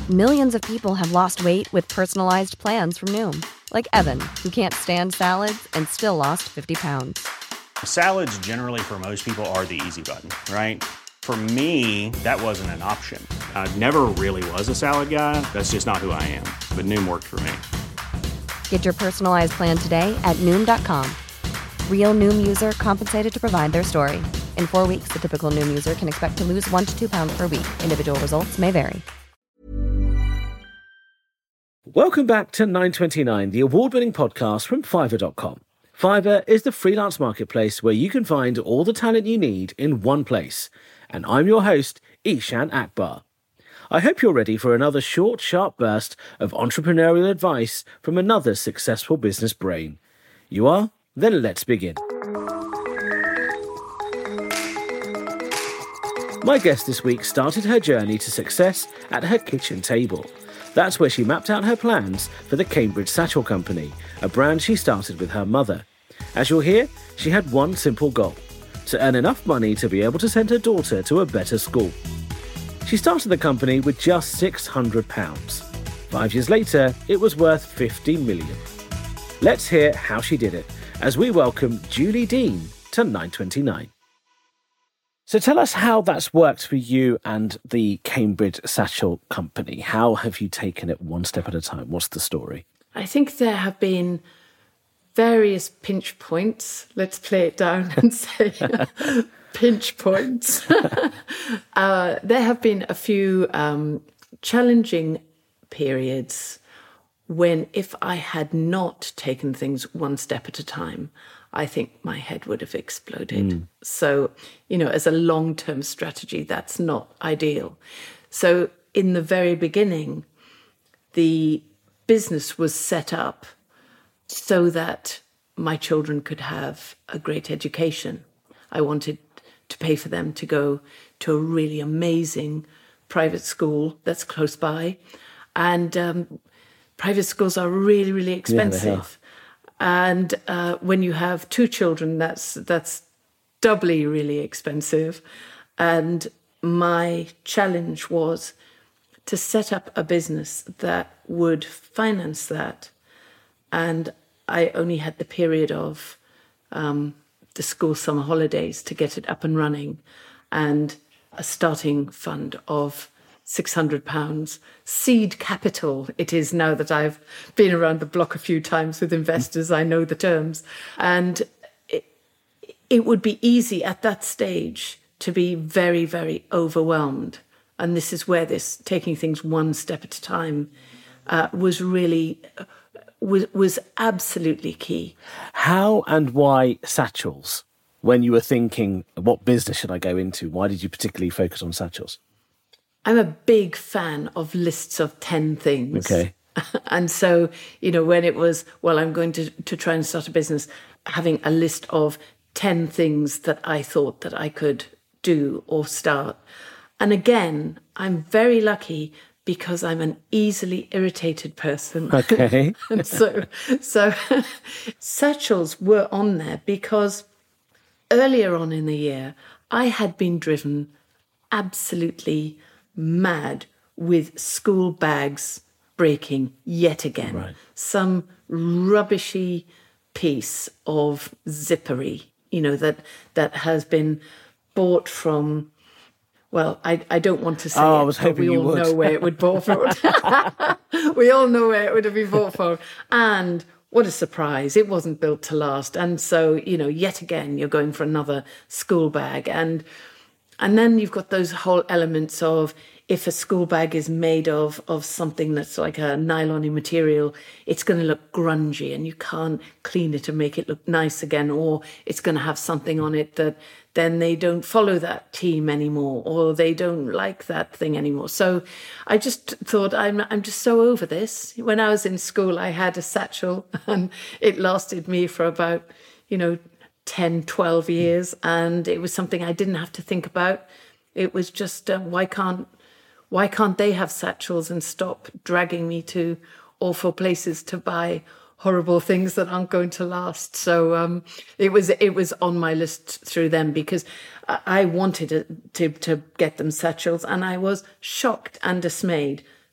Millions of people have lost weight with personalized plans from Noom. Like Evan, who can't stand salads and still lost 50 pounds. Salads generally for most people are the easy button, right? For me, that wasn't an option. I never really was a salad guy. That's just not who I am. But Noom worked for me. Get your personalized plan today at Noom.com. Real Noom user compensated to provide their story. In 4 weeks, the typical Noom user can expect to lose 1 to 2 pounds per week. Individual results may vary. Welcome back to 929, the award-winning podcast from Fiverr.com. Fiverr is the freelance marketplace where you can find all the talent you need in one place. And I'm your host, Ishan Akbar. I hope you're ready for another short, sharp burst of entrepreneurial advice from another successful business brain. You are? Then let's begin. My guest this week started her journey to success at her kitchen table. That's where she mapped out her plans for the Cambridge Satchel Company, a brand she started with her mother. As you'll hear, she had one simple goal: to earn enough money to be able to send her daughter to a better school. She started the company with just £600. 5 years later, it was worth 50 million. Let's hear how she did it as we welcome Julie Dean to 929. So tell us how that's worked for you and the Cambridge Satchel Company. How have you taken it one step at a time? What's the story? I think there have been various pinch points. Let's play it down and say pinch points. There have been a few challenging periods when if I had not taken things one step at a time, I think my head would have exploded. So, as a long-term strategy, that's not ideal. So in the very beginning, the business was set up so that my children could have a great education. I wanted to pay for them to go to a really amazing private school that's close by. And private schools are really, really expensive. And when you have two children, that's doubly really expensive. And my challenge was to set up a business that would finance that. And I only had the period of the school summer holidays to get it up and running, and a starting fund of £600 seed capital. It is now that I've been around the block a few times with investors. I know the terms. And it would be easy at that stage to be very, very overwhelmed. And this is where this taking things one step at a time was really was absolutely key. How and why satchels? When you were thinking, what business should I go into? Why did you particularly focus on satchels? I'm a big fan of lists of 10 things. Okay. And so, when it was, well, I'm going to try and start a business, having a list of 10 things that I thought that I could do or start. And again, I'm very lucky because I'm an easily irritated person. Okay. And so satchels were on there because earlier on in the year, I had been driven absolutely mad with school bags breaking yet again. Right. Some rubbishy piece of zippery, that has been bought from, well, I don't want to say I was hoping but we all know where it would bought from. We all know where it would have been bought from. And what a surprise. It wasn't built to last. And so, yet again, you're going for another school bag. And then you've got those whole elements of, if a school bag is made of something that's like a nylon material, it's going to look grungy and you can't clean it and make it look nice again, or it's going to have something on it that then they don't follow that team anymore, or they don't like that thing anymore. So I just thought, I'm just so over this. When I was in school, I had a satchel and it lasted me for about, 10, 12 years. And it was something I didn't have to think about. It was just, why can't they have satchels and stop dragging me to awful places to buy horrible things that aren't going to last? So it was on my list through them because I wanted to get them satchels, and I was shocked and dismayed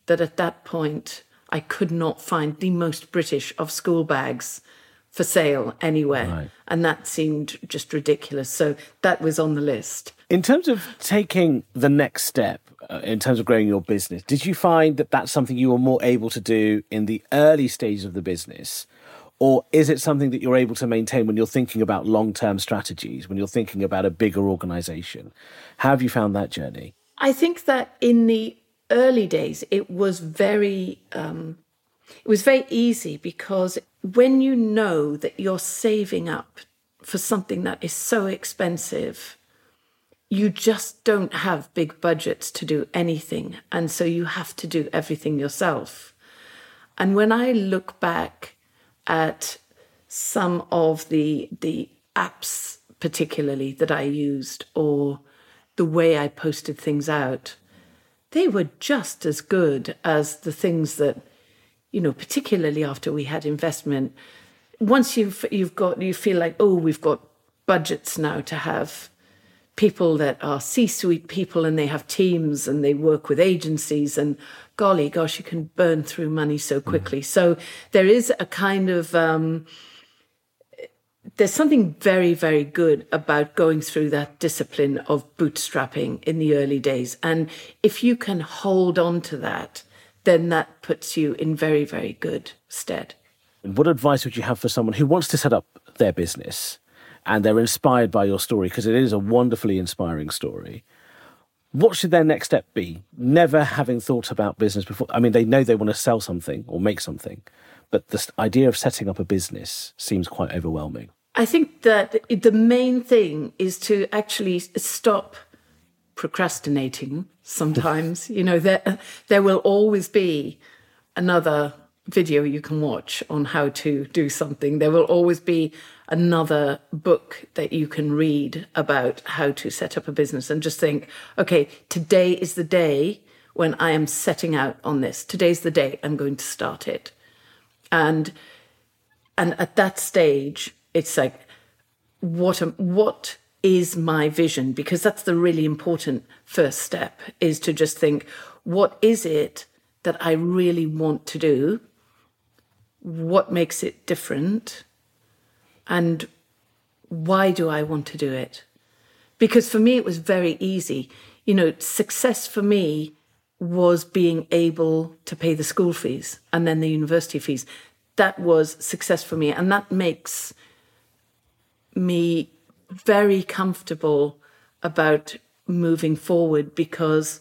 that at that point I could not find the most British of school bags for sale anywhere. Right. And that seemed just ridiculous. So that was on the list. In terms of taking the next step, in terms of growing your business, did you find that that's something you were more able to do in the early stages of the business? Or is it something that you're able to maintain when you're thinking about long-term strategies, when you're thinking about a bigger organisation? How have you found that journey? I think that in the early days, it was very easy, because when you know that you're saving up for something that is so expensive, you just don't have big budgets to do anything. And so you have to do everything yourself. And when I look back at some of the apps, particularly that I used, or the way I posted things out, they were just as good as the things that, you know, particularly after we had investment. Once you feel like, oh, we've got budgets now to have people that are C-suite people, and they have teams and they work with agencies, and golly gosh, you can burn through money so quickly. So there is a kind of, there's something very, very good about going through that discipline of bootstrapping in the early days. And if you can hold on to that, then that puts you in very, very good stead. What advice would you have for someone who wants to set up their business and they're inspired by your story, because it is a wonderfully inspiring story? What should their next step be? Never having thought about business before. I mean, they know they want to sell something or make something, but the idea of setting up a business seems quite overwhelming. I think that the main thing is to actually stop procrastinating sometimes. You know, there will always be another video you can watch on how to do something. There will always be another book that you can read about how to set up a business, and just think, okay, today is the day when I am setting out on this. Today's the day I'm going to start it. And at that stage, it's like, what is my vision? Because that's the really important first step, is to just think, what is it that I really want to do? What makes it different? And why do I want to do it? Because for me, it was very easy. You know, success for me was being able to pay the school fees and then the university fees. That was success for me. And that makes me very comfortable about moving forward, because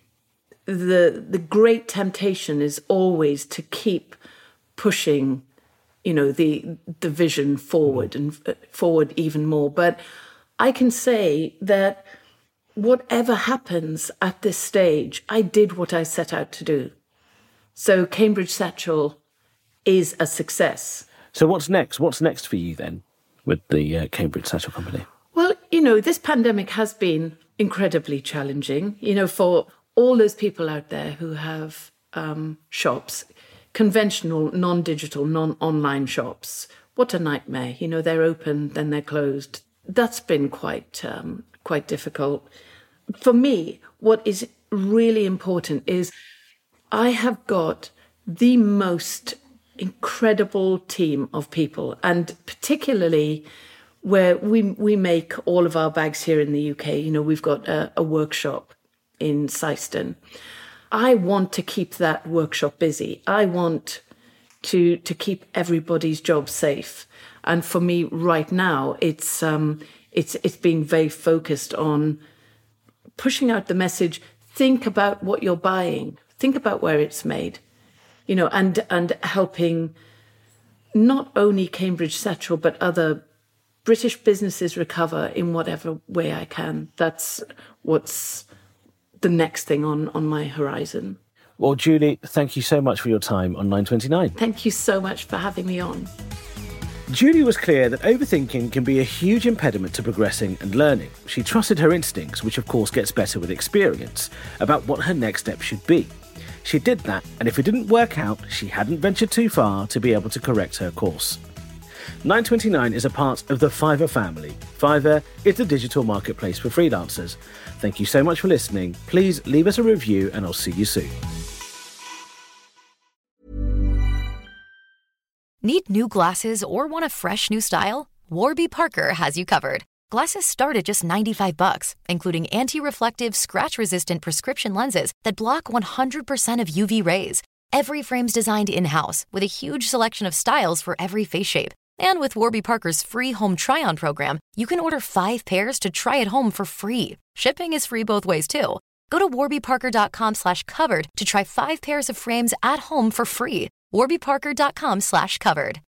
the great temptation is always to keep pushing, you know, the vision forward and forward even more. But I can say that whatever happens at this stage, I did what I set out to do. So Cambridge Satchel is a success. So what's next? What's next for you then with the Cambridge Satchel Company? Well, you know, this pandemic has been incredibly challenging, you know, for all those people out there who have shops, conventional, non-digital, non-online shops. What a nightmare. You know, they're open, then they're closed. That's been quite difficult. For me, what is really important is I have got the most incredible team of people, and particularly where we make all of our bags here in the UK. You know, we've got a workshop in Syston. I want to keep that workshop busy. I want to keep everybody's job safe. And for me right now, it's being very focused on pushing out the message. Think about what you're buying. Think about where it's made, you know, and helping not only Cambridge Satchel, but other British businesses recover in whatever way I can. That's what's the next thing on my horizon. Well, Julie, thank you so much for your time on 929. Thank you so much for having me on. Julie was clear that overthinking can be a huge impediment to progressing and learning. She trusted her instincts, which of course gets better with experience, about what her next step should be. She did that, and if it didn't work out, she hadn't ventured too far to be able to correct her course. 929 is a part of the Fiverr family. Fiverr is the digital marketplace for freelancers. Thank you so much for listening. Please leave us a review, and I'll see you soon. Need new glasses or want a fresh new style? Warby Parker has you covered. Glasses start at just $95, including anti-reflective, scratch-resistant prescription lenses that block 100% of UV rays. Every frame's designed in-house with a huge selection of styles for every face shape. And with Warby Parker's free home try-on program, you can order 5 pairs to try at home for free. Shipping is free both ways, too. Go to warbyparker.com/covered to try 5 pairs of frames at home for free. warbyparker.com/covered.